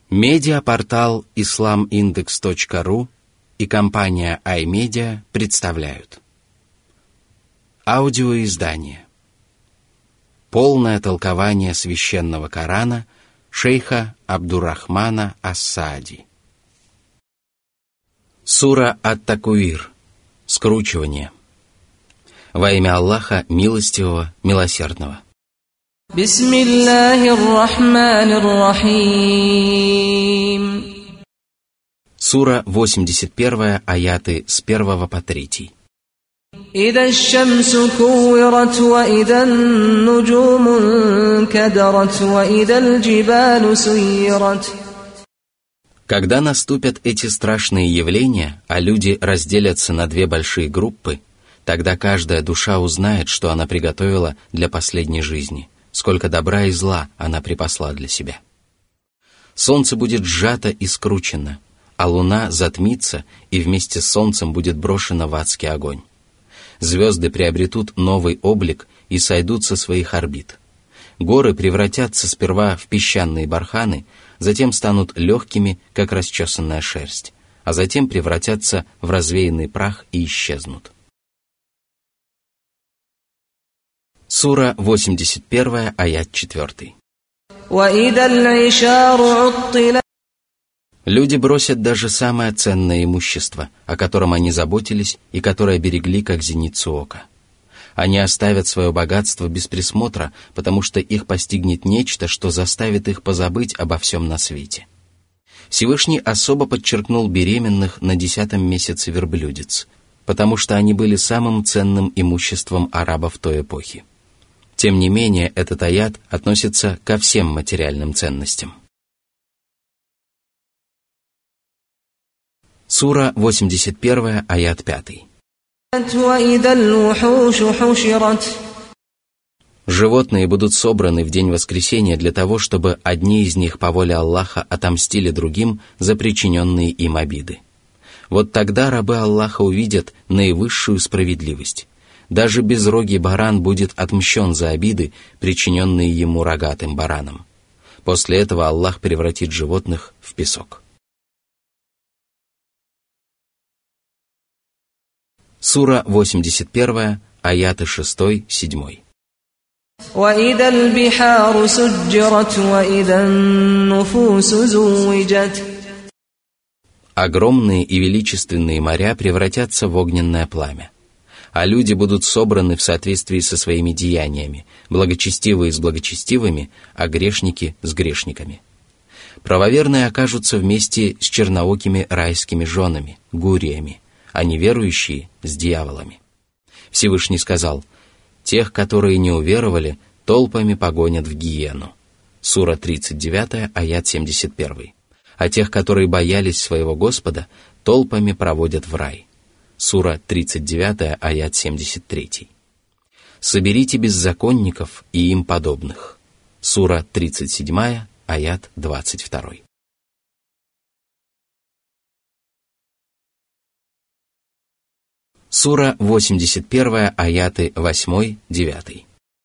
Медиапортал islamindex.ru и компания iMedia представляют аудиоиздание «Полное толкование священного Корана» шейха Абдуррахмана ас-Саади. Сура ат-Таквир. Скручивание. Во имя Аллаха Милостивого, Милосердного. Бисмиллахир-рахманир-рахим. Сура 81, аяты с 1 по 3. إذا الشمس كورت وإذا النجوم انكدرت وإذا الجبال سيرت. Когда наступят эти страшные явления, а люди разделятся на две большие группы, тогда каждая душа узнает, что она приготовила для последней жизни, сколько добра и зла она припасла для себя. Солнце будет сжато и скручено, а луна затмится и вместе с солнцем будет брошена в адский огонь. Звезды приобретут новый облик и сойдут со своих орбит. Горы превратятся сперва в песчаные барханы, затем станут легкими, как расчесанная шерсть, а затем превратятся в развеянный прах и исчезнут. Сура 81, аят 4. Люди бросят даже самое ценное имущество, о котором они заботились и которое берегли как зеницу ока. Они оставят свое богатство без присмотра, потому что их постигнет нечто, что заставит их позабыть обо всем на свете. Всевышний особо подчеркнул беременных на 10-м месяце верблюдец, потому что они были самым ценным имуществом арабов той эпохи. Тем не менее, этот аят относится ко всем материальным ценностям. Сура 81, аят 5. Животные будут собраны в день воскресения для того, чтобы одни из них по воле Аллаха отомстили другим за причиненные им обиды. Вот тогда рабы Аллаха увидят наивысшую справедливость. Даже безрогий баран будет отмщен за обиды, причиненные ему рогатым бараном. После этого Аллах превратит животных в песок. Сура 81, аяты 6-7. Огромные и величественные моря превратятся в огненное пламя, а люди будут собраны в соответствии со своими деяниями, благочестивые с благочестивыми, а грешники с грешниками. Правоверные окажутся вместе с черноокими райскими женами, гуриями, а неверующие с дьяволами. Всевышний сказал: «Тех, которые не уверовали, толпами погонят в гиену». Сура 39, аят 71. «А тех, которые боялись своего Господа, толпами проводят в рай». Сура 39, аят 73. «Соберите беззаконников и им подобных». Сура 37, аят 22. Сура 81, аяты 8-9.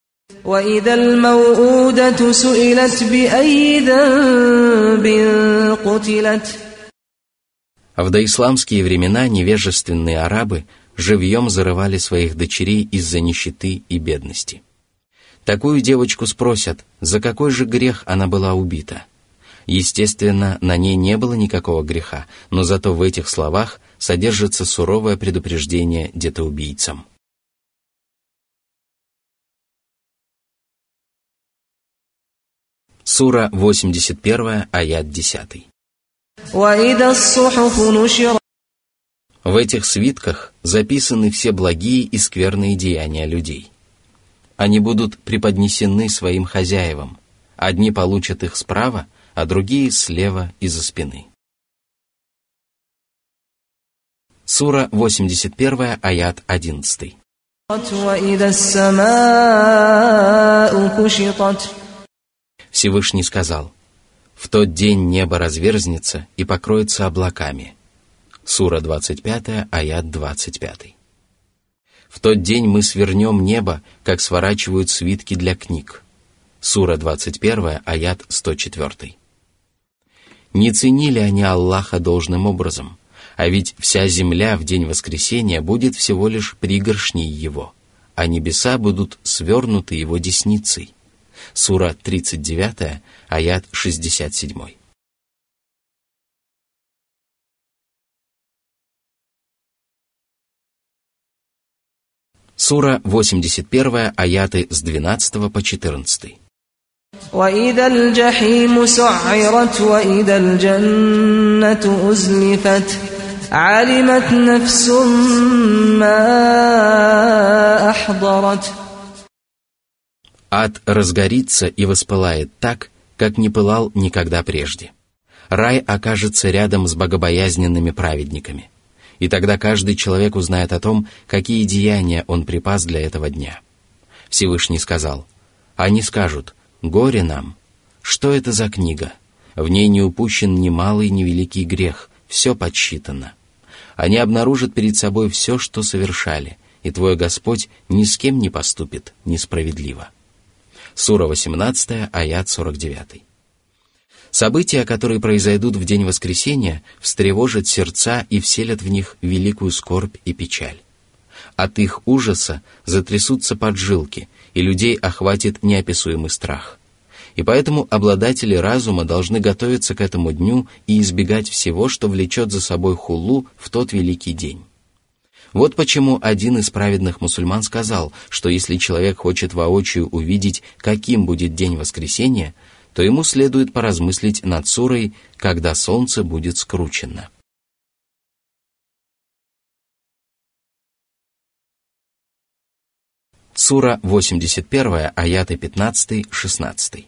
В доисламские времена невежественные арабы живьем зарывали своих дочерей из-за нищеты и бедности. Такую девочку спросят, за какой же грех она была убита. Естественно, на ней не было никакого греха, но зато в этих словах содержится суровое предупреждение детоубийцам. Сура 81, аят 10. В этих свитках записаны все благие и скверные деяния людей. Они будут преподнесены своим хозяевам. Одни получат их справа, а другие слева и за спины. Сура 81, аят 11. Всевышний сказал: «В тот день небо разверзнется и покроется облаками». Сура 25, аят 25. «В тот день мы свернем небо, как сворачивают свитки для книг». Сура 21, аят 104. Не ценили они Аллаха должным образом, а ведь вся земля в день воскресения будет всего лишь пригоршней Его, а небеса будут свернуты Его десницей. Сура 39, аят 67. Сура 81, аяты с 12 по 14. وَإِذَا الْجَحِيمُ سُعِّرَتْ وَإِذَا الْجَنَّةُ أُزْلِفَتْ عَلِمَتْ نَفْسٌ مَّا أَحْضَرَتْ. Ад разгорится и воспылает так, как не пылал никогда прежде. Рай окажется рядом с богобоязненными праведниками. И тогда каждый человек узнает о том, какие деяния он припас для этого дня. Всевышний сказал: они скажут: горе нам! Что это за книга? В ней не упущен ни малый, ни великий грех, все подсчитано. Они обнаружат перед собой все, что совершали, и твой Господь ни с кем не поступит несправедливо. Сура 18, аят 49. События, которые произойдут в день воскресения, встревожат сердца и вселят в них великую скорбь и печаль. От их ужаса затрясутся поджилки, и людей охватит неописуемый страх. И поэтому обладатели разума должны готовиться к этому дню и избегать всего, что влечет за собой хулу в тот великий день. Вот почему один из праведных мусульман сказал, что если человек хочет воочию увидеть, каким будет день воскресения, то ему следует поразмыслить над сурой «Когда солнце будет скручено». Сура 81, аяты 15-16.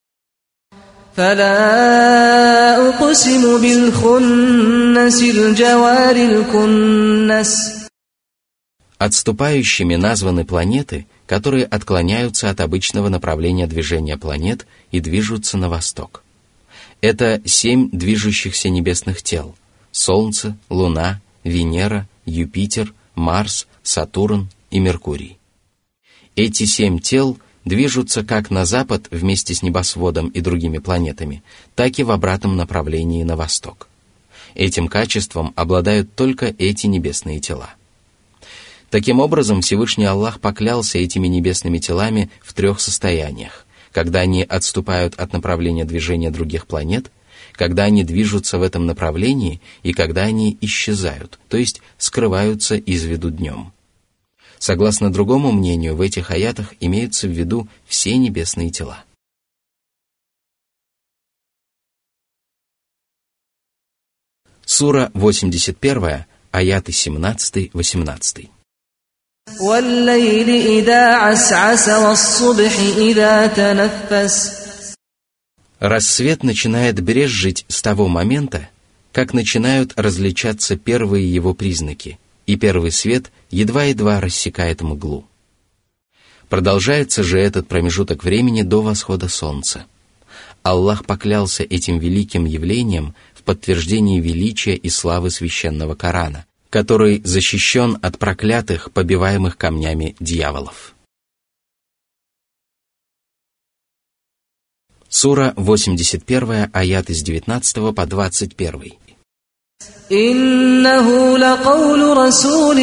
فَلَا أُقْسِمُ بِالْخُنَّسِ الْجَوَارِ الْكُنَّسِ. Отступающими названы планеты, которые отклоняются от обычного направления движения планет и движутся на восток. Это 7 движущихся небесных тел – Солнце, Луна, Венера, Юпитер, Марс, Сатурн и Меркурий. Эти 7 тел движутся как на запад вместе с небосводом и другими планетами, так и в обратном направлении на восток. Этим качеством обладают только эти небесные тела. Таким образом, Всевышний Аллах поклялся этими небесными телами в 3 состояниях: когда они отступают от направления движения других планет, когда они движутся в этом направлении и когда они исчезают, то есть скрываются из виду днем. Согласно другому мнению, в этих аятах имеются в виду все небесные тела. Сура 81, аяты 17-18. وَاللَّيْلِ إِذَا عَسْعَسَ وَالصُّبْحِ إِذَا تَنَفَّسَ. Рассвет начинает брезжить с того момента, как начинают различаться первые его признаки, и первый свет едва-едва рассекает мглу. Продолжается же этот промежуток времени до восхода солнца. Аллах поклялся этим великим явлением в подтверждении величия и славы священного Корана, который защищен от проклятых, побиваемых камнями дьяволов. Сура 81, аят с 19 по 21. إِنَّهُ لَقَوْلُ رَسُولٍ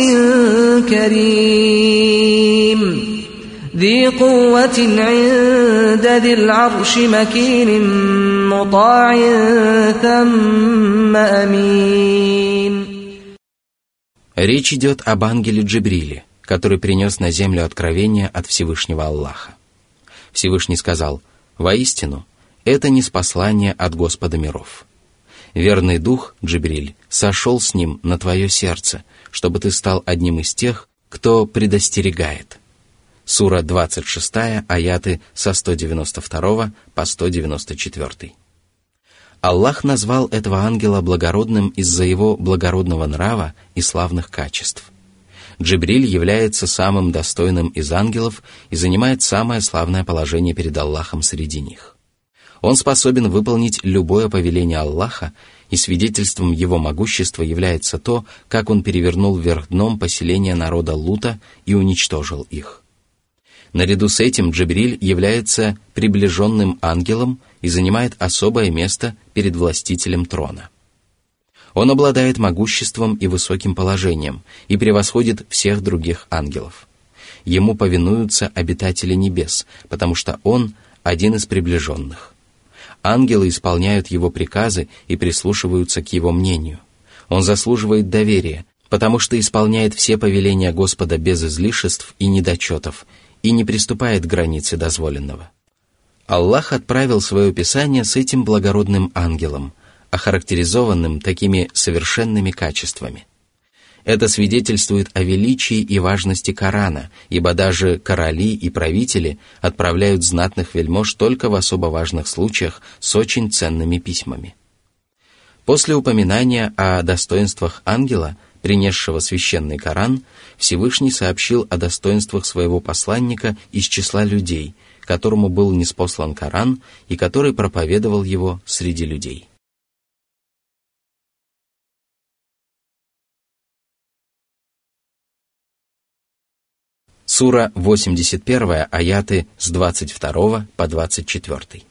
كَرِيمٍ ذِي قُوَّةٍ عِندَ ذِي الْعَرْشِ مَكِينٍ مُطَاعٍ ثَمَّ أَمِينٍ. Речь идет об ангеле Джибриле, который принес на землю откровение от Всевышнего Аллаха. Всевышний сказал: «Воистину, это ниспослание от Господа миров. Верный дух, Джибриль, сошел с ним на твое сердце, чтобы ты стал одним из тех, кто предостерегает». Сура 26, аяты со 192 по 194. Аллах назвал этого ангела благородным из-за его благородного нрава и славных качеств. Джибриль является самым достойным из ангелов и занимает самое славное положение перед Аллахом среди них. Он способен выполнить любое повеление Аллаха, и свидетельством его могущества является то, как он перевернул вверх дном поселение народа Лута и уничтожил их. Наряду с этим Джибриль является приближенным ангелом и занимает особое место перед властителем трона. Он обладает могуществом и высоким положением и превосходит всех других ангелов. Ему повинуются обитатели небес, потому что он один из приближенных. Ангелы исполняют его приказы и прислушиваются к его мнению. Он заслуживает доверия, потому что исполняет все повеления Господа без излишеств и недочетов и не приступает к границе дозволенного. Аллах отправил свое писание с этим благородным ангелом, охарактеризованным такими совершенными качествами. Это свидетельствует о величии и важности Корана, ибо даже короли и правители отправляют знатных вельмож только в особо важных случаях с очень ценными письмами. После упоминания о достоинствах ангела, принесшего священный Коран, Всевышний сообщил о достоинствах своего посланника из числа людей, которому был ниспослан Коран и который проповедовал его среди людей. Сура 81, аяты с 22 по 24.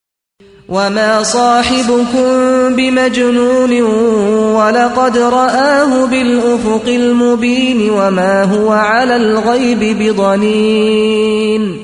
وما صاحبكم بمجنون ولقد رآه بالأفق المبين وما هو على الغيب بضنين.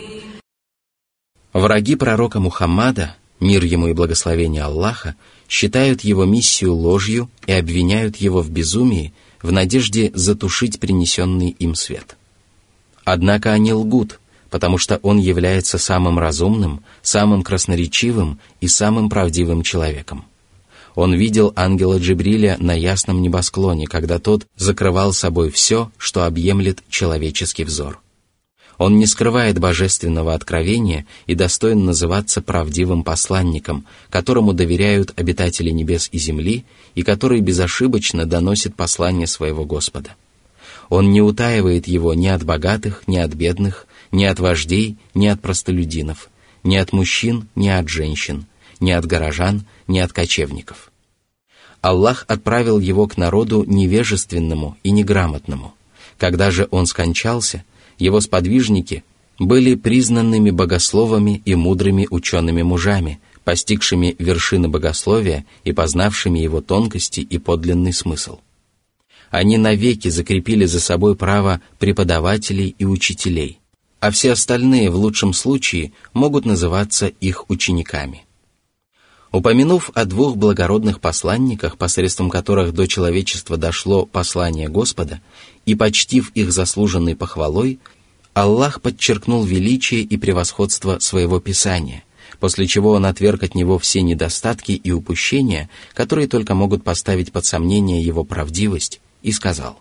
Враги пророка Мухаммада, мир ему и благословение Аллаха, считают его миссию ложью и обвиняют его в безумии в надежде затушить принесенный им свет. Однако они лгут, потому что он является самым разумным, самым красноречивым и самым правдивым человеком. Он видел ангела Джибриля на ясном небосклоне, когда тот закрывал собой все, что объемлет человеческий взор. Он не скрывает божественного откровения и достоин называться правдивым посланником, которому доверяют обитатели небес и земли и который безошибочно доносит послание своего Господа. Он не утаивает его ни от богатых, ни от бедных, ни от вождей, ни от простолюдинов, ни от мужчин, ни от женщин, ни от горожан, ни от кочевников. Аллах отправил его к народу невежественному и неграмотному. Когда же он скончался, его сподвижники были признанными богословами и мудрыми учеными мужами, постигшими вершины богословия и познавшими его тонкости и подлинный смысл. Они навеки закрепили за собой право преподавателей и учителей, а все остальные в лучшем случае могут называться их учениками. Упомянув о двух благородных посланниках, посредством которых до человечества дошло послание Господа, и почтив их заслуженной похвалой, Аллах подчеркнул величие и превосходство своего Писания, после чего он отверг от него все недостатки и упущения, которые только могут поставить под сомнение его правдивость, и сказал: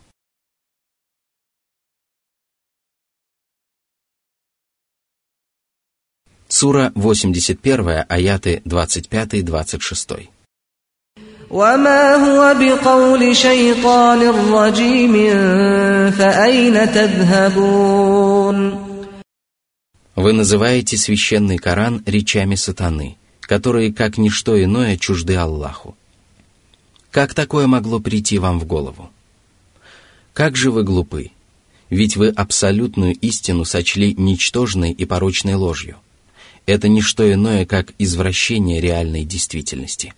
Сура 81, аяты 25-26. وما هو بقول شيطان رجيم فأين تذهبون. Вы называете священный Коран речами сатаны, которые, как ничто иное, чужды Аллаху. Как такое могло прийти вам в голову? Как же вы глупы, ведь вы абсолютную истину сочли ничтожной и порочной ложью. Это не что иное, как извращение реальной действительности.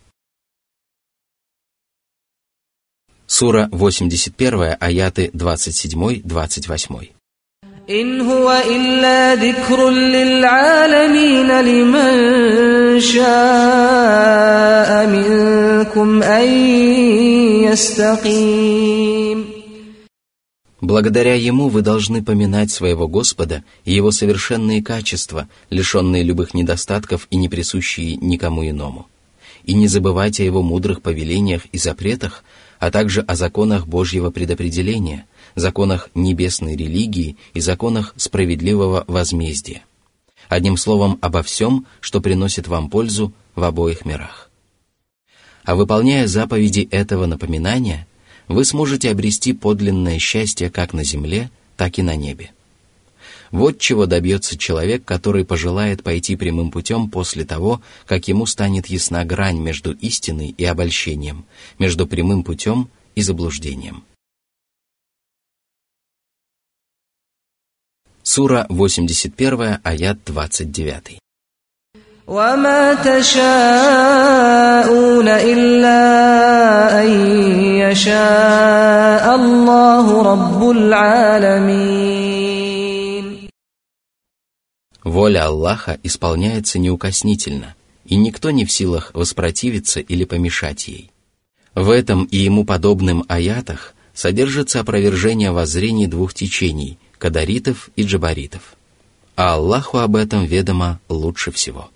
Сура 81, аяты 27-28. إن هو إلا ذكر للعالمين لمن شاء منكم أن يستقيم. Благодаря ему вы должны поминать своего Господа и его совершенные качества, лишенные любых недостатков и не присущие никому иному. И не забывать о его мудрых повелениях и запретах, а также о законах Божьего предопределения, законах небесной религии и законах справедливого возмездия. Одним словом, обо всем, что приносит вам пользу в обоих мирах. А выполняя заповеди этого напоминания, вы сможете обрести подлинное счастье как на земле, так и на небе. Вот чего добьется человек, который пожелает пойти прямым путем после того, как ему станет ясна грань между истиной и обольщением, между прямым путем и заблуждением. Сура 81, аят 29. وما تشاءون إلا أن يشاء الله رب العالمين. Воля Аллаха исполняется неукоснительно, и никто не в силах воспротивиться или помешать ей. В этом и ему подобным аятах содержится опровержение воззрений двух течений – кадаритов и джабаритов. А Аллаху об этом ведомо лучше всего.